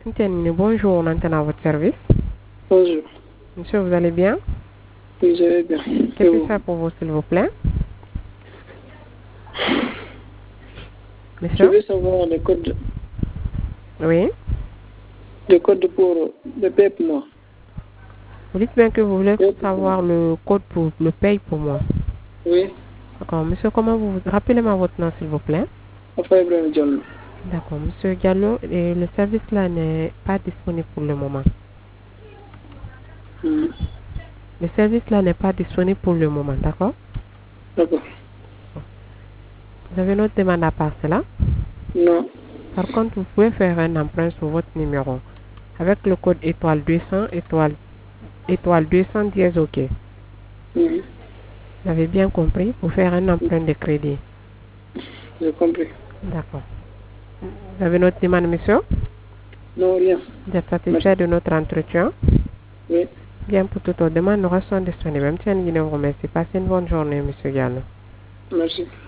Bonjour, on entend à votre service. Bonjour. Monsieur, vous allez bien? Oui, je vais bien. Qu'est-ce que ça pour vous, s'il vous plaît? Je Monsieur? veux savoir le code, Oui. pour le paie pour moi. Vous dites bien que vous voulez Oui. savoir le code pour le paye pour moi. Oui, D'accord. Monsieur, comment vous... Rappelez-moi votre nom, s'il vous plaît. Enfin Ibrahim Diallo. D'accord. Monsieur Diallo, et le service là n'est pas disponible pour le moment. Mhm. Le service là n'est pas disponible pour le moment, d'accord? D'accord. Vous avez une autre demande à part cela? Non. Par contre, vous pouvez faire un emprunt sur votre numéro avec le code étoile 200 étoile 210 OK. Mhm. Vous avez bien compris pour faire un emprunt de crédit. J'ai compris. D'accord. Vous avez une autre demande, monsieur? Non, rien. Vous êtes satisfait de notre entretien? Oui. Bien, pour toute autre demande, nous restons disponibles. Merci, je vous remercie. Passez une bonne journée, monsieur Gallo. Merci.